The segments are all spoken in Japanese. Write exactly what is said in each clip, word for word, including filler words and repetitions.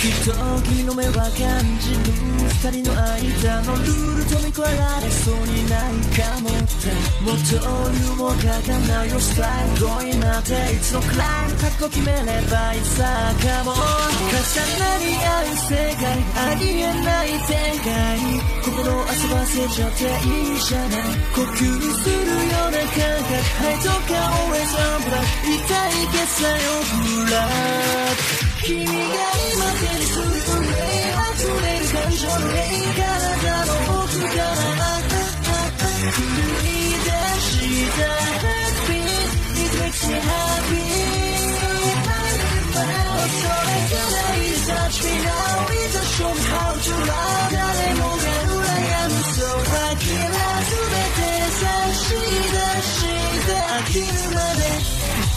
きっと君の目は感じる二人の間のルール飛び越えられそうにないかもってもっとユーモアがなよスタイル恋なんていつのくらい覚悟決めればいいさかも重なり合う世界ありえない展開心を遊ばせちゃっていいじゃない呼吸するような感覚はいとか always on black 痛い決済をフラッ君が今手にする運命溢れる感情の霊体の奥から振り出した Heartbeat It makes me happy それからいい Touch me now It just show me how to love 誰もが羨むそう諦めて差し出して飽きるまで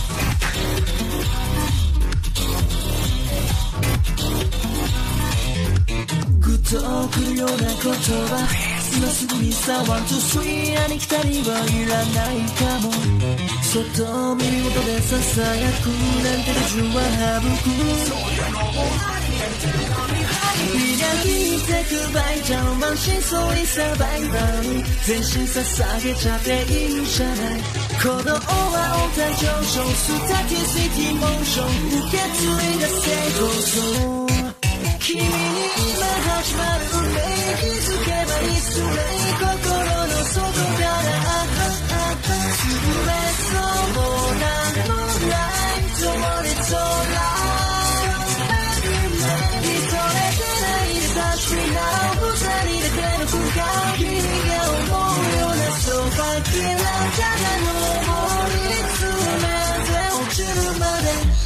グッとくるような言葉今すぐにさワン、ツー、スリーありきたりはいらないかもそっと耳元でささやくなんてルジュは省くそういうのも磨いてくバイジャンマン真相にサバイバル全身捧げちゃっていいじゃない鼓動は音体上昇スタティシティモーション受け継いだ成功そう君に今始まる運命気づけばいつれ心の外から潰れそうなのライトをれそう急いでないで Touch me now 二人だけの空間君が思うようなそばきらただの思い詰めて落ちるまで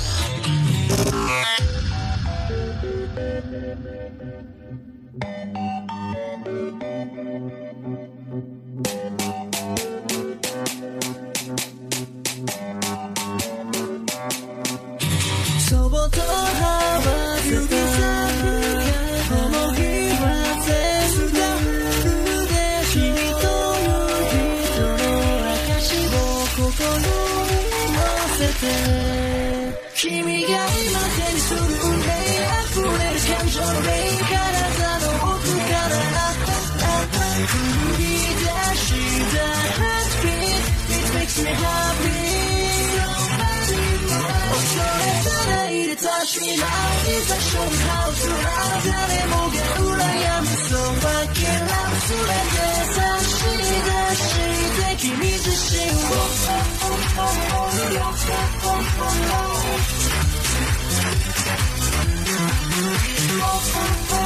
そぼと合わせたこの日は全部で君という人の証を心に乗せて君が今手にする運命溢れる感情の霊体の奥から振り出した Heartbeat It makes me happy 恐れないで Touch me now It's a show me how to love 誰もが羨むそばきら全て差し出して君自身を